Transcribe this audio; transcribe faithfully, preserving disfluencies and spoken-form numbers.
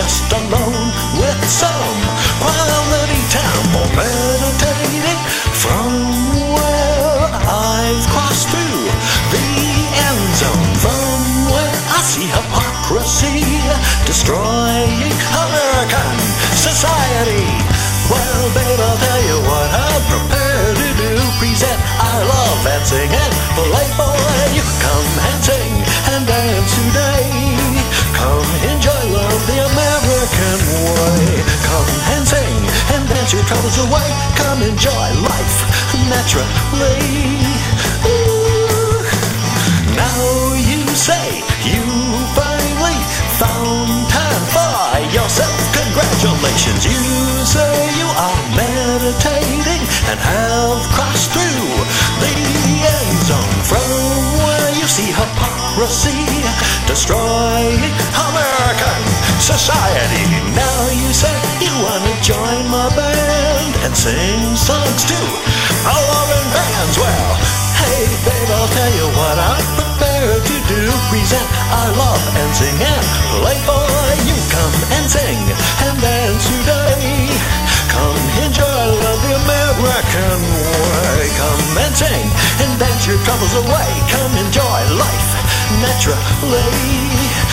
just alone with some quality time for meditating. From where I've crossed through the end zone, from where I see hypocrisy destroying American society. Well, babe, I'll tell you what I'm prepared to do. Present our love and sing and play for you. Come and sing and dance today. Come enjoy love the American way. Come and sing and dance your troubles away. Come enjoy life naturally. Ooh. Now you say you finally found time for yourself. Congratulations, you say you are meditating and have crossed through the end zone, from where you see hypocrisy destroying American society. Now you say you want to join my band and sing songs too, all loving fans. Well, hey babe, I'll tell you what I'm prepared to do. Present our love and sing and play for you. Come and sing and dance today. Come enjoy love the American way. Come and sing and dance your troubles away. Come enjoy life naturally.